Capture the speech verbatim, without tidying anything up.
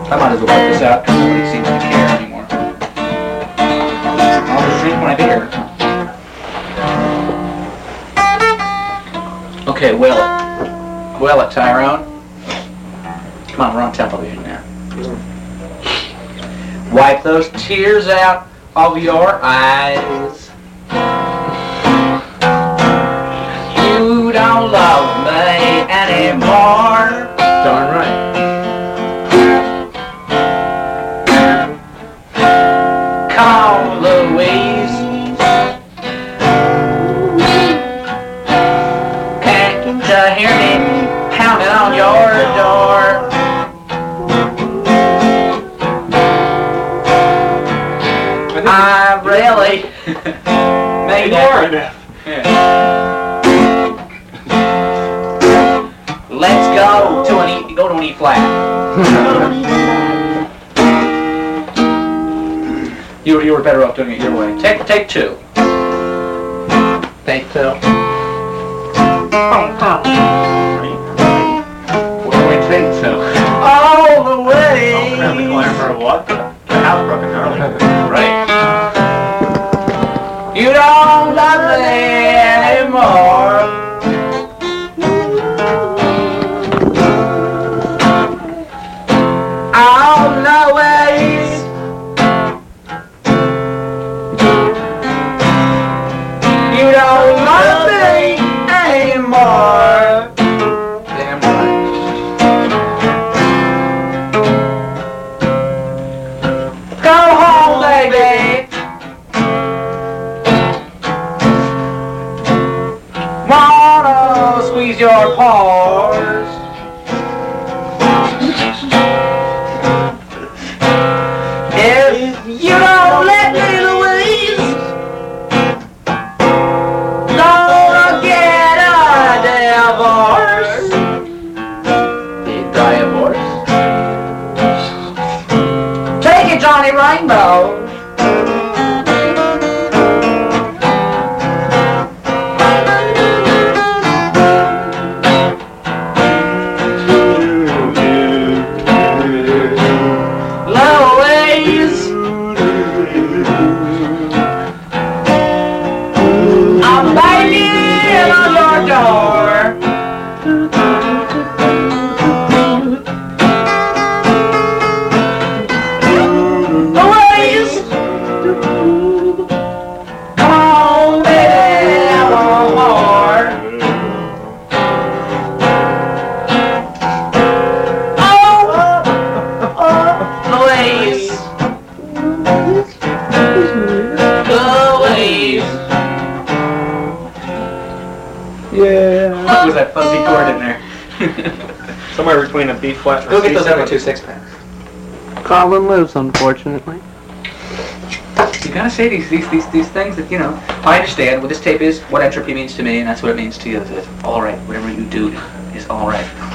I might as well put this out because nobody seems to care anymore. I'll just drink my beer. Okay, will it. Will it, Tyrone? Come on, we're on television now. Wipe those tears out of your eyes. You don't love me anymore. Darn right. Come on, Louise. Can't you hear me pounding on your door? I really made it. Yeah. Let's go to an E. Go to an E flat. you you were better off doing it your way. Take take two. Take two. Where do we take two? All the way. Around the corner for what? The house broken early. Right. You don't love me anymore. All the ways. You don't love me anymore. Damn right. Go home, baby. Wanna squeeze your paws. If you don't let me, Louise, gonna get a divorce. The divorce? Take it, Johnny Rainbow. Louise, I'm banging on your door. Louise, come on, baby, I want more. Louise, Louise. Yeah. What was that fuzzy chord in there? Somewhere between a B flat and a Go get C those seven. other two six packs. Colin lives, unfortunately. You gotta say these these these these things that you know. I understand what this tape is, what entropy means to me, and that's what it means to you. It's all right. Whatever you do is all right.